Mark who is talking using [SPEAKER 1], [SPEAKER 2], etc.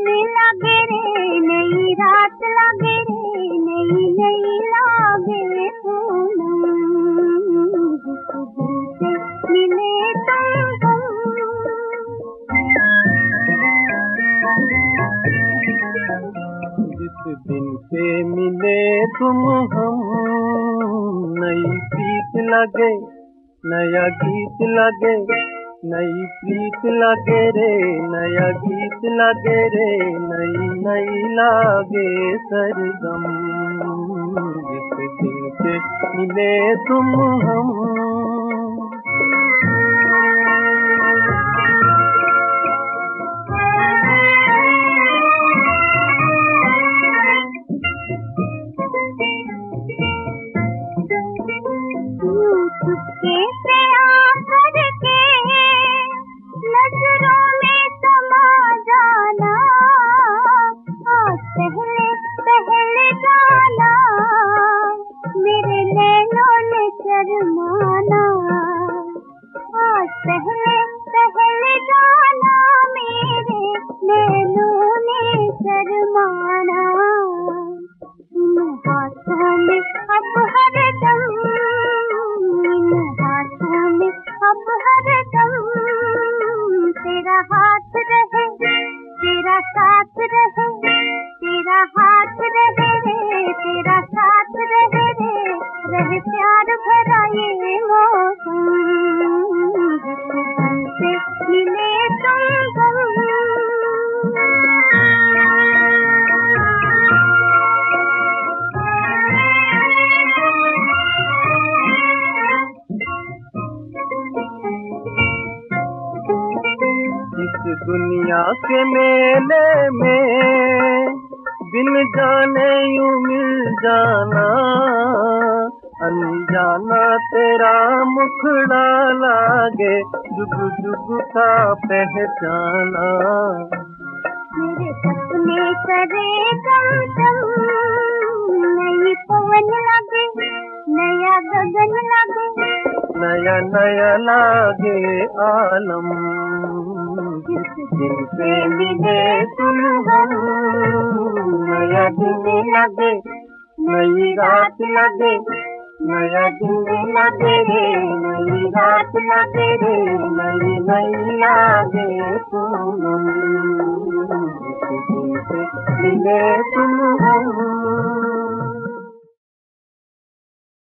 [SPEAKER 1] लागे रे, नई रात लागे रे, नई नई लागे पूनम। जिस दिन से मिले तुम हम, नई प्रीत लगे, नया गीत लगे, नई प्रीत लगे रे, नया गीत लगे रे, नई नई लागे सरगम। जिस दिन से मिले तुम हम। चुपके से आकर के नजरों में समा जाना, आज पहले पहले जाना, मेरे नैनों ने शर्माना। आज पहले पहले जाना, मेरे नैनों ने शर्माना। इन हाथों में अब हरदम, अब हरदम तेरा हाथ रहे, तेरा साथ रहे, तेरा हाथ रहे रे, तेरा साथ रहे रे, रहे प्यार भरा ये मौसम। से मिले तुम हम। इस दुनिया के मेले में बिन जाने यूं मिल जाना, अनजाना तेरा मुखड़ा लागे, जुग जुग का पहचाना। मेरे सपने करे गम, नई पवन लगे, नया गगन लगे, नया नया लागे आलम। जिस दिन से मिले तुम हम, नया दिन लगे, नई रात लगे, नया दिन लगे रे, नई रात लगे रे, नई नई लागे पूनम। जिस दिन से मिले तुम हम।